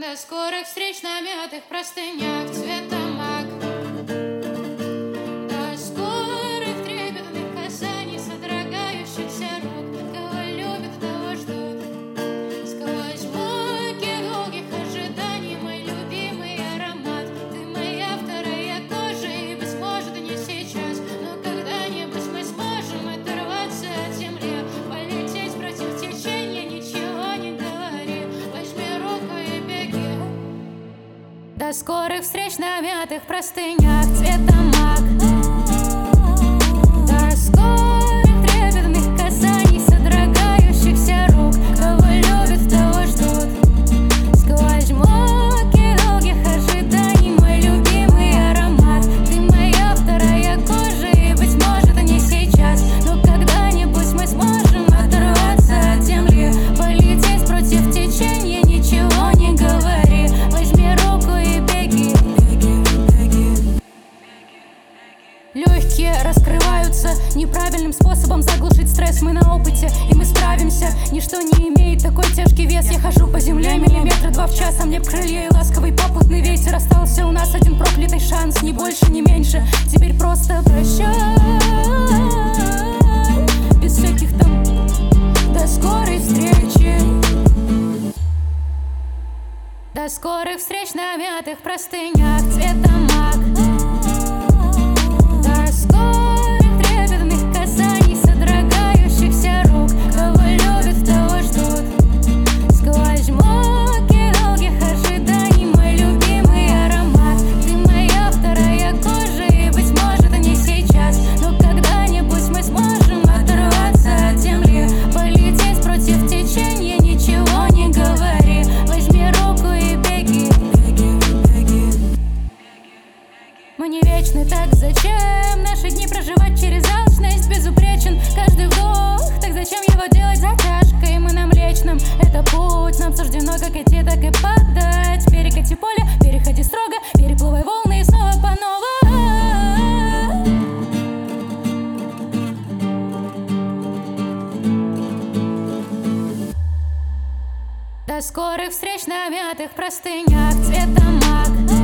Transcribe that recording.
До скорых встреч на мятых простынях цвета мак. До скорых трепетных касаний, содрогающихся рук. Кого любят, того ждут. Сквозь муки долгих ожиданий мой любимый аромат. Ты моя вторая кожа, и, быть может, не сейчас, но когда-нибудь мы сможем оторваться от земли, полететь против течения, ничего не говори. Возьми руку и беги. До скорых встреч на мятых простынях цвета мак. До скорых трепетных касаний, содрогающихся рук. Кого любят, того ждут. Сквозь муки долгих ожиданий мой любимый аромат. Ты моя вторая кожа, и, быть может, не сейчас, но когда-нибудь мы сможем оторваться от земли, полететь против течения, ничего не говори. Возьми руку и беги. Легкие раскрываются неправильным способом заглушить стресс. Мы на опыте, и мы справимся. Ничто не имеет такой тяжкий вес. Я хожу по земле миллиметра 2 в час, а мне б крылья и ласковый попутный ветер. Остался у нас один проклятый шанс, ни больше, ни меньше. Теперь просто прощай, без всяких там до скорой встречи. До скорых встреч на мятых простынях цвета мак. До скорых трепетных касаний, содрогающихся рук. Кого любят, того ждут. Сквозь муки долгих ожиданий мой любимый аромат. Ты моя вторая кожа, и, быть может, не сейчас, но когда-нибудь мы сможем оторваться от земли, полететь против течения, ничего не говори. Возьми руку и беги. Мы не вечны, так зачем наши дни проживать через алчность? Безупречен каждый вдох, так зачем его делать затяжкой? Мы на Млечном, это путь, нам суждено как идти, так и падать. Перекати поле, переходи строго, переплывай волны и снова по новой. До скорых встреч на мятых простынях цвета мак.